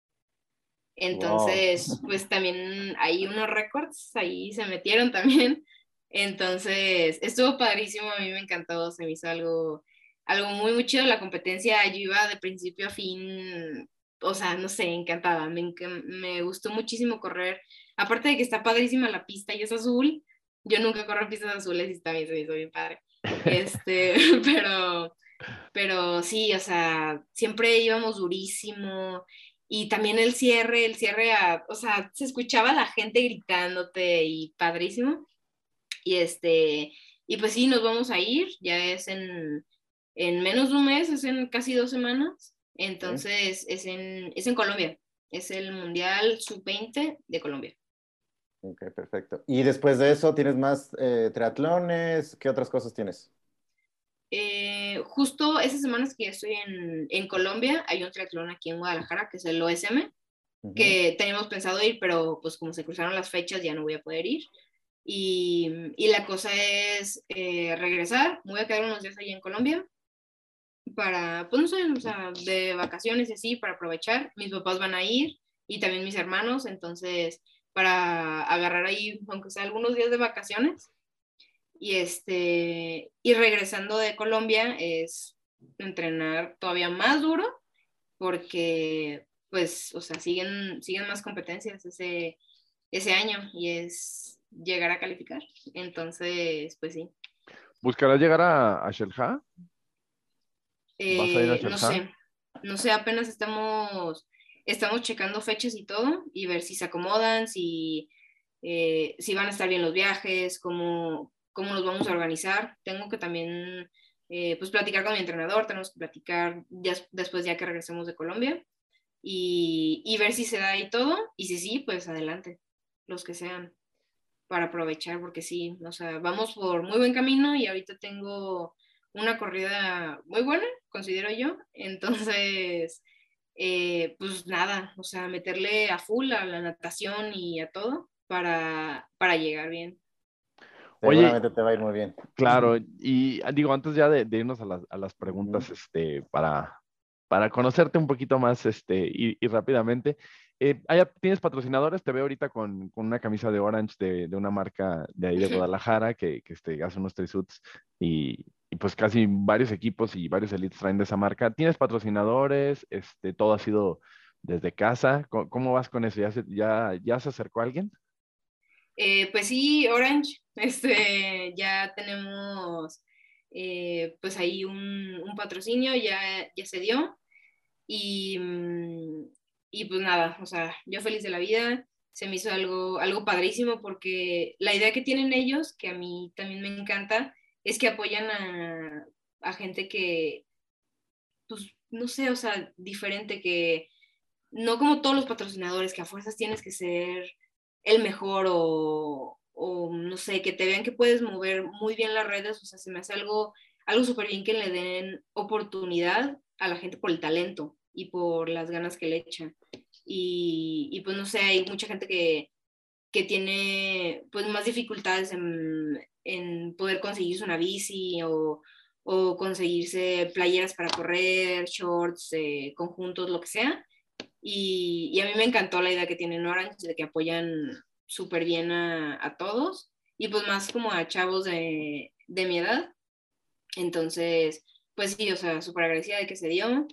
Wow. Entonces, pues también hay unos récords, ahí se metieron también. Entonces, estuvo padrísimo, a mí me encantó, se me hizo algo, algo muy, muy chido la competencia. Yo iba de principio a fin, o sea, no sé, encantada, me, enc- me gustó muchísimo correr. Aparte de que está padrísima la pista y es azul, yo nunca corro en pistas azules y también se me hizo bien padre. Este, pero pero sí, o sea, siempre íbamos durísimo y también el cierre, el cierre, a- o sea, se escuchaba la gente gritándote y padrísimo. Y este, y pues sí, nos vamos a ir, ya es en, en menos de un mes, es en casi dos semanas, Ok, entonces es en, es en Colombia, es el Mundial sub veinte de Colombia. ok, perfecto. Y después de eso, ¿tienes más eh, triatlones? ¿Qué otras cosas tienes? Eh, justo esas semanas que estoy en, en Colombia, hay un triatlón aquí en Guadalajara, que es el O S M, Ujú. que teníamos pensado ir, pero pues como se cruzaron las fechas ya no voy a poder ir. Y, y la cosa es eh, regresar, me voy a quedar unos días allí en Colombia para, pues no sé, o sea, de vacaciones y así, para aprovechar. Mis papás van a ir y también mis hermanos, entonces, para agarrar ahí, aunque sea algunos días de vacaciones. Y, este, y regresando de Colombia es entrenar todavía más duro porque, pues, o sea, siguen, siguen más competencias ese, ese año y es llegar a calificar. Entonces, pues sí. ¿Buscarás llegar a, a Shelja? ¿Vas a ir a Eh, no Shelja? sé, no sé, apenas estamos, estamos checando fechas y todo y ver si se acomodan, si, eh, si van a estar bien los viajes, cómo, cómo nos vamos a organizar. Tengo que también, eh, pues, platicar con mi entrenador, tenemos que platicar ya, después ya que regresemos de Colombia y, y ver si se da y todo, y si sí, pues adelante, los que sean, para aprovechar, porque sí, o sea, vamos por muy buen camino y ahorita tengo una corrida muy buena, considero yo, entonces, eh, pues nada, o sea, meterle a full a la natación y a todo para, para llegar bien. Oye, Seguramente te va a ir muy bien. claro, y ah, digo, antes ya de, de irnos a las, a las preguntas, Ujú. este, para, para conocerte un poquito más, este, y, y rápidamente, eh, ¿hay- ¿tienes patrocinadores? Te veo ahorita con, con una camisa de Orange de, de una marca de ahí de Guadalajara que, que este, hace unos trisuits y, y pues casi varios equipos y varios elites traen de esa marca. ¿Tienes patrocinadores? Este, ¿todo ha sido desde casa? ¿Cómo, cómo vas con eso? ¿Ya se, ya, ya se acercó alguien? Eh, pues sí, Orange, este, ya tenemos eh, pues ahí un, un patrocinio, ya, ya se dio. Y, mm, y pues nada, o sea, yo feliz de la vida, se me hizo algo, algo padrísimo porque la idea que tienen ellos, que a mí también me encanta, es que apoyan a, a gente que, pues, no sé, o sea, diferente, que no como todos los patrocinadores, que a fuerzas tienes que ser el mejor o, o no sé, que te vean que puedes mover muy bien las redes, o sea, se me hace algo, algo súper bien que le den oportunidad a la gente por el talento y por las ganas que le echan. Y, y pues no sé, hay mucha gente que, que tiene pues más dificultades en, en poder conseguirse una bici o, o conseguirse playeras para correr, shorts, eh, conjuntos, lo que sea. Y, y, a mí me encantó la idea que tienen Orange, de que apoyan súper bien a, a, todos y pues más como a chavos de, de mi edad. Entonces, pues sí, o sea, súper agradecida de que se dio.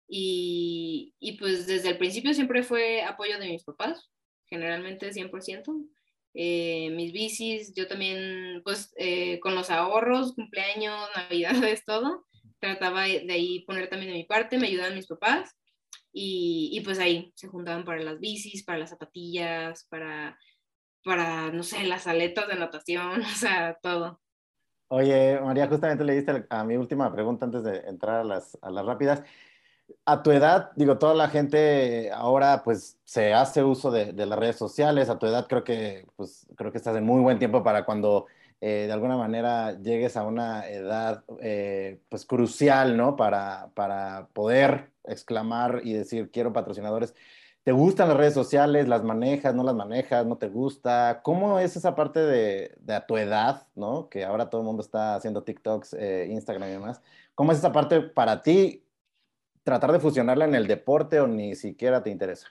Y, y pues desde el principio siempre fue apoyo de mis papás, generalmente cien por ciento. Eh, mis bicis, yo también, pues eh, con los ahorros, cumpleaños, navidades, todo, trataba de ahí poner también de mi parte, me ayudaban mis papás y, y pues ahí se juntaban para las bicis, para las zapatillas, para, para, no sé, las aletas de natación, o sea, todo. Oye, María, justamente le diste a mi última pregunta antes de entrar a las, a las rápidas. A tu edad, digo, toda la gente ahora pues se hace uso de, de las redes sociales. A tu edad creo que pues creo que estás en muy buen tiempo para cuando eh, de alguna manera llegues a una edad eh, pues crucial, ¿no? Para, para poder exclamar y decir quiero patrocinadores. ¿Te gustan las redes sociales? ¿Las manejas? ¿No las manejas? ¿No te gusta? ¿Cómo es esa parte de, de a tu edad, ¿no? Que ahora todo el mundo está haciendo TikToks, eh, Instagram y demás. ¿Cómo es esa parte para ti? Tratar de fusionarla en el deporte o ni siquiera te interesa.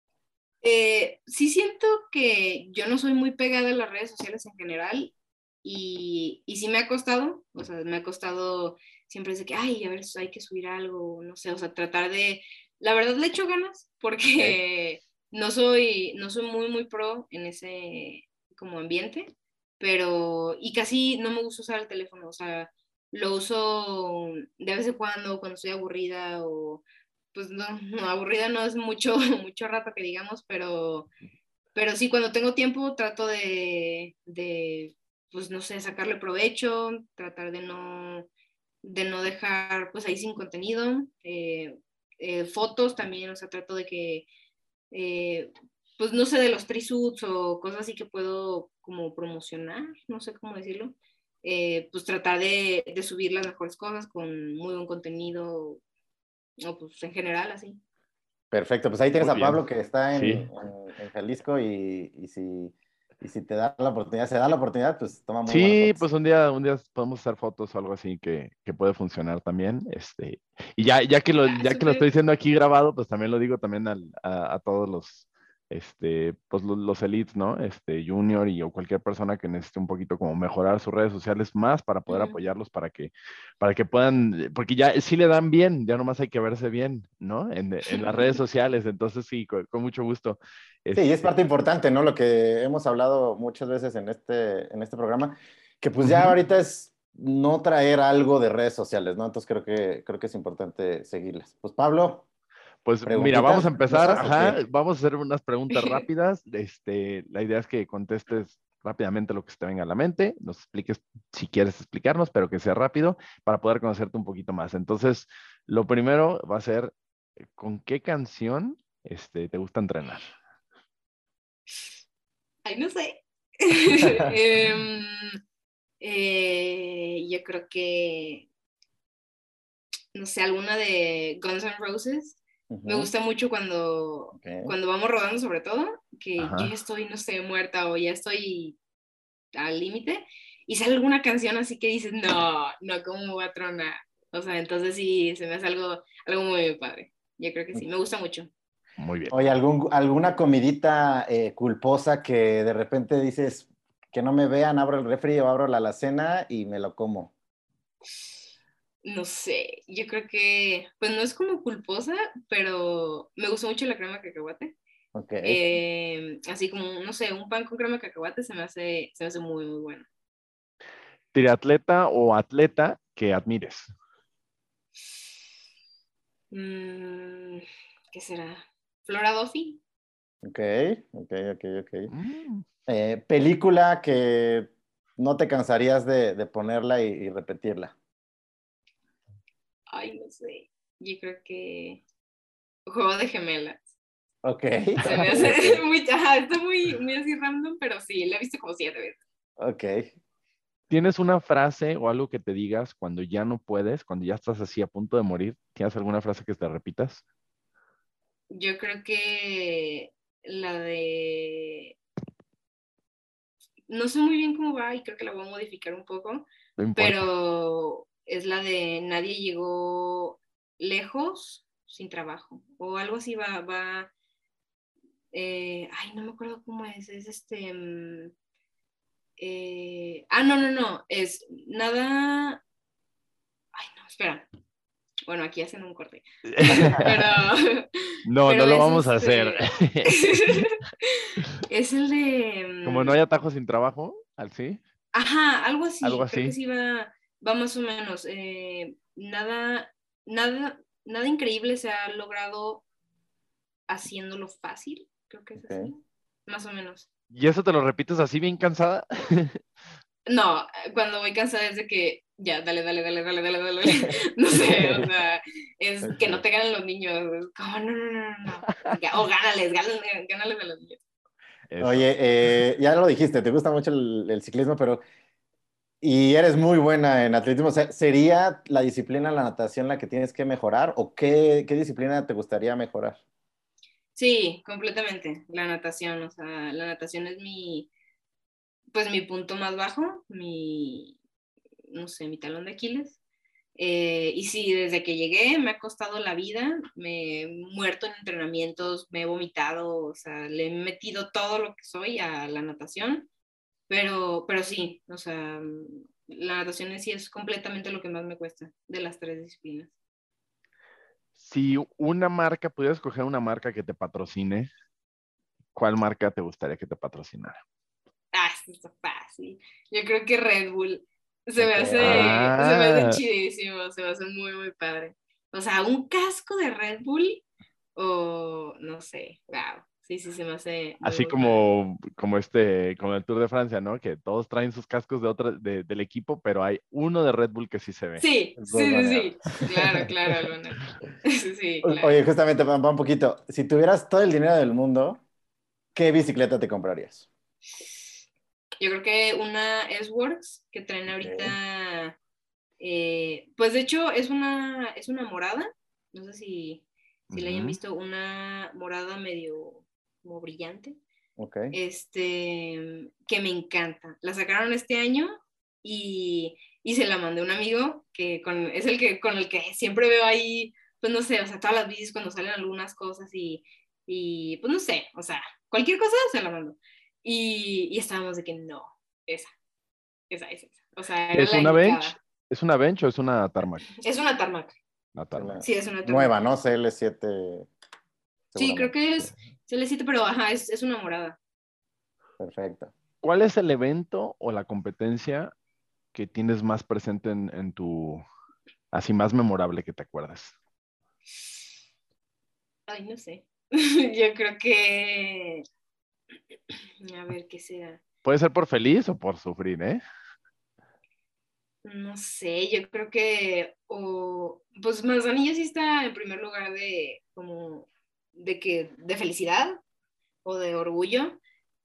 Eh, sí siento que yo no soy muy pegada a las redes sociales en general y, y sí me ha costado, o sea, me ha costado siempre es de que, ay, a ver, hay que subir algo, no sé, o sea, tratar de, la verdad le echo ganas Okay. porque no soy, no soy muy, muy pro en ese como ambiente, pero, y casi no me gusta usar el teléfono, o sea, lo uso de vez en cuando, cuando estoy aburrida o pues no, no, aburrida no es mucho, mucho rato que digamos, pero, pero sí, cuando tengo tiempo trato de, de, pues no sé, sacarle provecho, tratar de no, de no dejar pues ahí sin contenido, eh, eh, fotos también, o sea, trato de que, eh, pues no sé, de los trisuits o cosas así que puedo como promocionar, no sé cómo decirlo, eh, pues tratar de, de subir las mejores cosas con muy buen contenido, o pues en general así. Perfecto, pues ahí tienes Muy a bien. Pablo que está en, Sí. en- en Jalisco y, y si Y si te da la oportunidad, se da la oportunidad, pues toma muy buenas Sí, fotos. pues un día, un día podemos hacer fotos o algo así que, que puede funcionar también. Este, y ya, ya que lo, Ah, ya que lo súper. estoy diciendo aquí grabado, pues también lo digo también al- a, a todos los, este, pues los, los elites, ¿no? Este, junior y o cualquier persona que necesite un poquito como mejorar sus redes sociales más para poder Ujú. apoyarlos para que, para que puedan, porque ya sí le dan bien, ya nomás hay que verse bien, ¿no? En, en las redes sociales. Entonces sí, con, con mucho gusto. Sí, y es Este, parte importante, ¿no? Lo que hemos hablado muchas veces en este, en este programa, que pues ya ujú. ahorita es no traer algo de redes sociales, ¿no? Entonces creo que, creo que es importante seguirlas. Pues Pablo, Pues mira, vamos a ¿preguntitas empezar, curiosas o ajá, qué? vamos a hacer unas preguntas rápidas. Este, la idea es que contestes rápidamente lo que se te venga a la mente, nos expliques si quieres explicarnos, pero que sea rápido para poder conocerte un poquito más. Entonces, lo primero va a ser, ¿con qué canción este, te gusta entrenar? Ay, no sé. Em, eh, yo creo que, no sé, alguna de Guns N' Roses. Me Ujú, gusta mucho cuando, ok. cuando vamos rodando, sobre todo, que yo ya Ajá. estoy, no sé, muerta o ya estoy al límite y sale alguna canción así que dices, no, no, ¿cómo me voy a tronar? O sea, entonces sí, se me hace algo, algo muy padre. Yo creo que sí, me gusta mucho. Muy bien. Oye, ¿algún, alguna comidita eh, culposa que de repente dices que no me vean, abro el refri o abro la alacena y me lo como? No sé, yo creo que, pues no es como culposa, pero me gustó mucho la crema de cacahuate. Ok. Eh, así como, no sé, un pan con crema de cacahuate se me hace, se me hace muy, muy bueno. ¿Triatleta o atleta que admires? Mm, ¿qué será? ¿Flora Duffy? Ok, ok, ok, ok. Mm, Eh, película que no te cansarías de, de ponerla y, y repetirla. Ay, no sé. Yo creo que Juego de Gemelas. Ok, Se me ok, hace ok. muy, ajá, está muy, muy así random, pero sí, la he visto como siete veces. Ok. ¿Tienes una frase o algo que te digas cuando ya no puedes, cuando ya estás así a punto de morir? ¿Tienes alguna frase que te repitas? Yo creo que la de, no sé muy bien cómo va y creo que la voy a modificar un poco, No importa. pero es la de nadie llegó lejos sin trabajo o algo así va, va, eh, ay, no me acuerdo cómo es, es este, mm, eh, ah, no, no, no, es nada, ay, no, espera, bueno, aquí hacen un corte, pero, No, pero no lo es vamos a hacer. este, es el de, Como no hay mm, atajos sin trabajo, ¿al sí? ajá, algo Algo así, creo que así. sí va, va más o menos, eh, nada, nada, nada increíble se ha logrado haciéndolo fácil, creo que es Ok. así, más o menos. ¿Y eso te lo repites así bien cansada? No, cuando voy cansada es de que ya, dale, dale, dale, dale, dale, dale, dale. No sé, o sea, es que no Ok. te ganen los niños. Es como, no, no, no, no, no. O gánales, gánales, gánales a los niños. Eso. Oye, eh, ya lo dijiste, te gusta mucho el, el ciclismo, pero y eres muy buena en atletismo. O sea, ¿sería la disciplina, la natación, la que tienes que mejorar? ¿O qué, qué disciplina te gustaría mejorar? Sí, completamente. La natación, o sea, la natación es mi, pues mi punto más bajo, mi, no sé, mi talón de Aquiles. Eh, y sí, desde que llegué me ha costado la vida, me he muerto en entrenamientos, me he vomitado, o sea, le he metido todo lo que soy a la natación. Pero, pero sí, o sea, la natación en sí es completamente lo que más me cuesta de las tres disciplinas. Si una marca, pudieras escoger una marca que te patrocine, ¿cuál marca te gustaría que te patrocinara? Ah, esto está fácil. Yo creo que Red Bull se me Ok. hace, se me hace Ah, chidísimo, se me hace muy, muy padre. O sea, un casco de Red Bull o no sé, wow. Sí, sí, se me hace muy, así muy padre. como, como este, como el Tour de Francia, ¿no? Que todos traen sus cascos de otra, de- del equipo, pero hay uno de Red Bull que sí se ve. Sí, Dos sí, sí, maneras. sí. Claro, claro, Luna. Sí, O- claro. Oye, justamente, va va un poquito. Si tuvieras todo el dinero del mundo, ¿qué bicicleta te comprarías? Yo creo que una S-Works que traen Ok. ahorita. Eh, pues de hecho es una, es una morada, no sé si, si la hayan Ujú. visto, una morada medio como brillante. Ok. este, que me encanta. La sacaron este año y, y se la mandé a un amigo que con, es el que con el que siempre veo ahí, pues no sé, o sea, todas las bicis cuando salen algunas cosas y, y pues no sé, o sea, cualquier cosa se la mando. Y, y estábamos de que no, esa, esa, esa, esa. O sea, era ¿Es la una bench? indicada. ¿Es una bench o es una tarmac? Es una tarmac. Una Sí, tarmac. la- Sí, es una Nueva, tarmac. ¿no? C L siete, Sí, creo seguramente. que Sí. es C L siete, pero ajá, es, es una morada. Perfecto. ¿Cuál es el evento o la competencia que tienes más presente en, en tu, así más memorable que te acuerdas? Ay, no sé. Yo creo que, a ver, ¿qué será? Puede ser por feliz o por sufrir, ¿eh? No sé, yo creo que, o, pues Manzanillo sí está en primer lugar de, como, de que, de felicidad o de orgullo,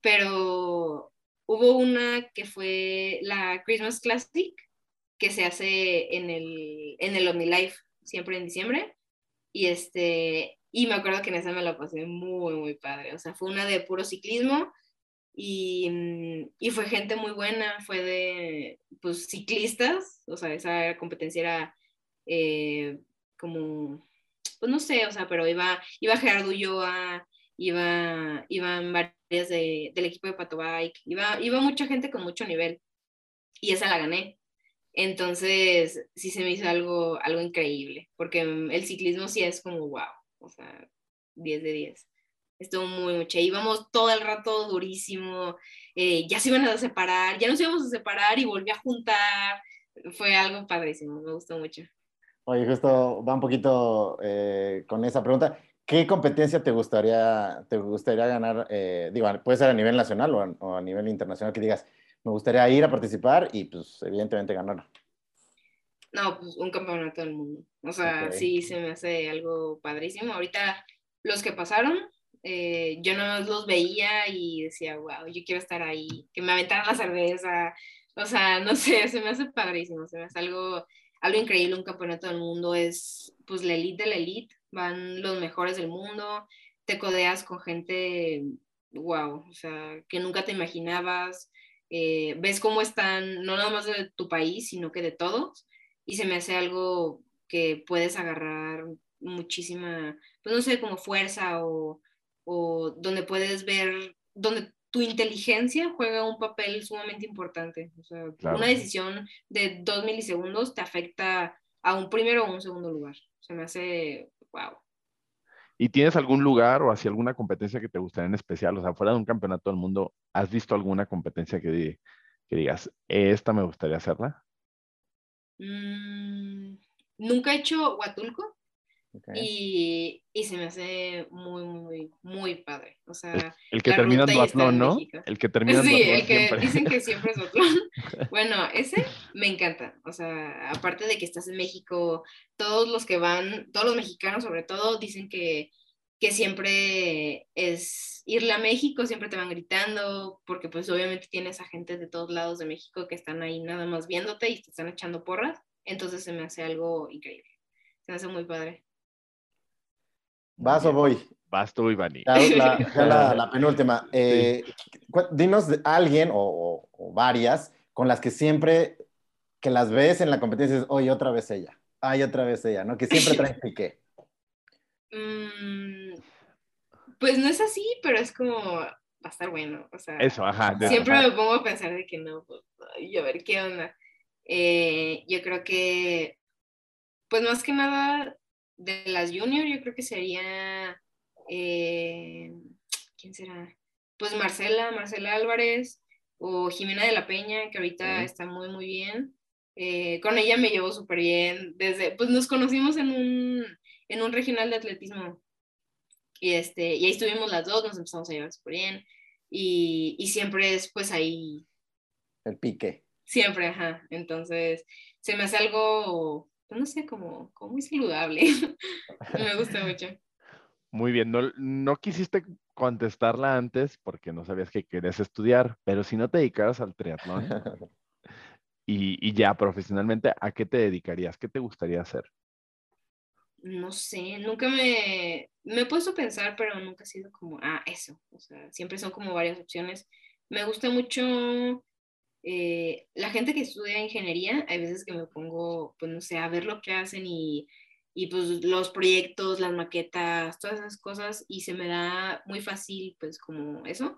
pero hubo una que fue la Christmas Classic, que se hace en el, en el OmniLife, siempre en diciembre, y este, y me acuerdo que en esa me la pasé muy, muy padre, o sea, fue una de puro ciclismo, y, mm, y fue gente muy buena, fue de pues ciclistas, o sea, esa competencia era eh, como, pues no sé, o sea, pero iba, iba Gerardo Ulloa, iba, iban varias de, del equipo de Pato Bike, iba, iba mucha gente con mucho nivel y esa la gané. Entonces, sí se me hizo algo, algo increíble, porque mm, el ciclismo sí es como wow, o sea, diez de diez. Estuvo muy mucho. Íbamos todo el rato durísimo, eh, ya se iban a separar, ya nos íbamos a separar y volví a juntar. Fue algo padrísimo, me gustó mucho. Oye, justo va un poquito eh, con esa pregunta. ¿Qué competencia te gustaría, te gustaría ganar? Eh, digo, puede ser a nivel nacional o a, o a nivel internacional, que digas, me gustaría ir a participar y pues evidentemente ganar. No, pues un campeonato del mundo. O Ok. sea, sí se me hace algo padrísimo. Ahorita los que pasaron, eh, yo no los veía y decía, wow, yo quiero estar ahí, que me aventaran la cerveza. O sea, no sé, se me hace padrísimo, se me hace algo, algo increíble. Un campeonato del mundo es pues la elite de la elite, van los mejores del mundo, te codeas con gente, wow, o sea, que nunca te imaginabas. Eh, ves cómo están, no nada más de tu país, sino que de todos y se me hace algo que puedes agarrar muchísima, pues no sé, como fuerza o, o donde puedes ver, donde tu inteligencia juega un papel sumamente importante. O sea, una Claro. decisión de dos milisegundos te afecta a un primero o un segundo lugar. Se me hace, wow. ¿Y tienes algún lugar o hacia alguna competencia que te gustaría en especial? O sea, fuera de un campeonato del mundo, ¿has visto alguna competencia que, di- que digas, esta me gustaría hacerla? Mm, nunca he hecho Huatulco, Ok. y, y se me hace muy, muy, muy padre. O El, sea, el que la termina en ruta y estar duatlón, en ¿no? México. El que termina en Sí, duatlón el que siempre. dicen que siempre es otro. Bueno, ese me encanta. O sea, aparte de que estás en México, todos los que van, todos los mexicanos sobre todo, dicen que, que siempre es irle a México, siempre te van gritando, porque pues obviamente tienes a gente de todos lados de México que están ahí nada más viéndote y te están echando porras. Entonces se me hace algo increíble. Se me hace muy padre. Muy ¿Vas o bien. voy? Vas tú, Ivani. Ya la, ya la, la penúltima. Sí. Eh, cu- dinos de alguien o, o- o varias con las que siempre que las ves en la competencia dices, oye, otra vez ella. Ay, otra vez ella, ¿no? Que siempre traen piqué. Mm, pues no es así, pero es como, va a estar bueno. O Eso, sea, ajá. de- siempre Ajá. me pongo a pensar de que no, pues, ay, a ver qué onda. Eh, yo creo que, pues más que nada, de las junior, yo creo que sería, eh, ¿quién será? Pues Marcela, Marcela Álvarez o Jimena de la Peña, que ahorita Ok. está muy, muy bien. Eh, con ella me llevo súper bien. Desde, pues nos conocimos en un, en un regional de atletismo y, este, y ahí estuvimos las dos, nos empezamos a llevar súper bien. Y, y siempre es pues ahí, El pique. siempre, ajá. Entonces, se me hace algo, pues, no sé, como, como muy saludable. Me gusta mucho. Muy bien. No, no quisiste contestarla antes porque no sabías que querías estudiar, pero si no te dedicaras al triatlón y, y ya profesionalmente, ¿a qué te dedicarías? ¿Qué te gustaría hacer? no sé, nunca me, me he puesto a pensar, pero nunca ha sido como, ah, eso. O sea, siempre son como varias opciones. Me gusta mucho eh, la gente que estudia ingeniería. Hay veces que me pongo, pues no sé, a ver lo que hacen y, y pues los proyectos, las maquetas, todas esas cosas, y se me da muy fácil, pues como eso.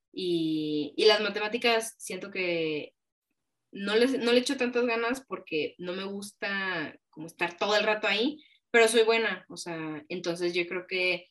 Y, y las matemáticas siento que no, les, no le echo tantas ganas porque no me gusta como estar todo el rato ahí, pero soy buena, o sea, entonces yo creo que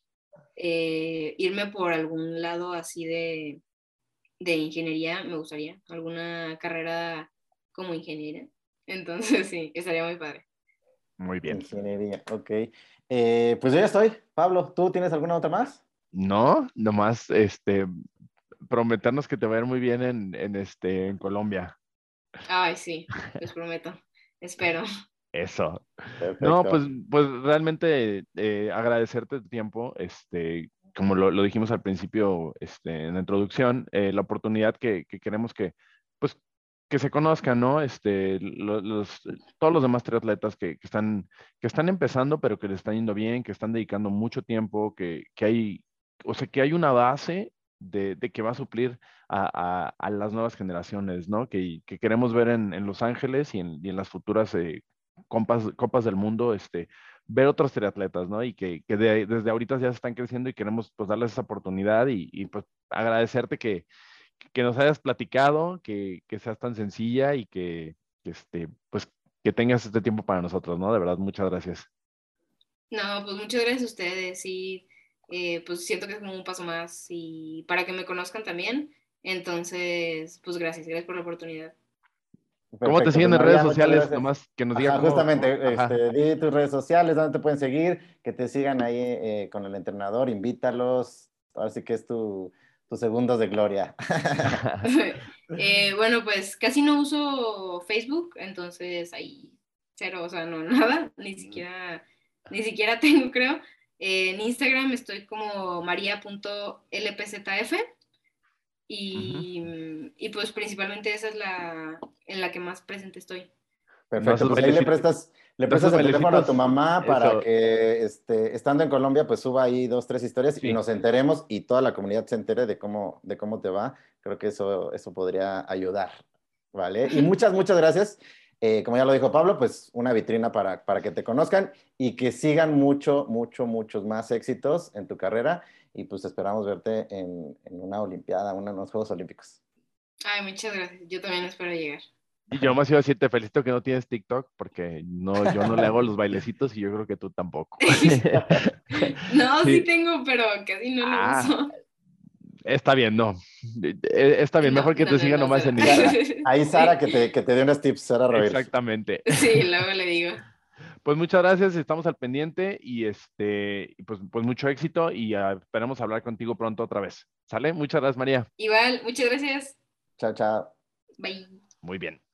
eh, irme por algún lado así de, de ingeniería me gustaría, alguna carrera como ingeniera, entonces sí, estaría muy padre. Muy bien. Ingeniería, ok. Eh, pues yo ya estoy. Pablo, ¿tú tienes alguna otra más? No, nomás este, prometernos que te va a ir muy bien en, en, este, en Colombia. Ay, sí, les prometo, espero. Eso. No, pues, Perfecto. pues realmente eh, agradecerte tu tiempo, este, como lo, lo dijimos al principio, este, en la introducción, eh, la oportunidad que, que queremos que, pues, que se conozcan, ¿no? Este, lo- los, todos los demás triatletas que, que están, que están empezando, pero que les están yendo bien, que están dedicando mucho tiempo, que, que hay, o sea, que hay una base de, de que va a suplir a, a- a las nuevas generaciones, ¿no? Que, que queremos ver en, en Los Ángeles y en, y en las futuras eh, compas, copas del mundo, este, ver otros triatletas, ¿no? Y que, que de- desde ahorita ya se están creciendo y queremos pues darles esa oportunidad y, y, pues agradecerte que, que nos hayas platicado, que, que seas tan sencilla y que, que, este, pues que tengas este tiempo para nosotros, ¿no? De verdad, muchas gracias. No, pues muchas gracias a ustedes y eh, pues siento que es como un paso más y para que me conozcan también. Entonces, pues gracias, gracias por la oportunidad. ¿Cómo te Perfecto, pues siguen en redes María, muchas sociales? gracias. Nomás que nos diga Ajá, cómo, cómo- justamente, ajá, este, di tus redes sociales, dónde te pueden seguir, que te sigan ahí eh, con el entrenador, invítalos. Ahora sí que es tu, tus segundos de gloria. Eh, bueno, pues casi no uso Facebook, entonces ahí cero, o sea, no, nada, ni siquiera, ni siquiera tengo, creo. Eh, en Instagram estoy como maria punto l p z f ujú. y, y pues principalmente esa es la en la que más presente estoy. No, Perfecto, esos pues ahí le bailecitos, prestas, le esos prestas el teléfono a tu bailecitos, mamá para eso, que, este, estando en Colombia, pues suba ahí dos, tres historias y sí. nos enteremos y toda la comunidad se entere de cómo, de cómo te va. Creo que eso, eso podría ayudar, ¿vale? Y muchas, muchas gracias. Eh, como ya lo dijo Pablo, pues una vitrina para, para que te conozcan y que sigan mucho, mucho, muchos más éxitos en tu carrera y pues esperamos verte en, en una Olimpiada, una- en unos Juegos Olímpicos. Ay, muchas gracias. Yo también espero llegar. Y yo más iba a decir, te felicito que no tienes TikTok, porque no, yo no le hago los bailecitos y yo creo que tú tampoco. No, sí Sí. tengo, pero casi no lo Ah, uso. está bien, no. Eh, Está bien, No, mejor que no, te no, siga no nomás será. en Insta. Ahí Sara, Sí, que te, que te dé unos tips, Sara Roel. Exactamente. sí, luego le digo. Pues muchas gracias, estamos al pendiente y este, y pues, pues mucho éxito y ah, esperamos hablar contigo pronto otra vez. ¿Sale? Muchas gracias, María. Igual, muchas gracias. Chao, chao. Bye. Muy bien.